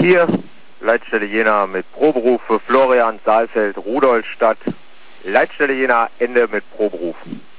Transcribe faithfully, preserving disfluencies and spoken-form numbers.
vier, Leitstelle Jena mit Proberuf für Florian, Saalfeld, Rudolstadt. Leitstelle Jena, Ende mit Proberuf.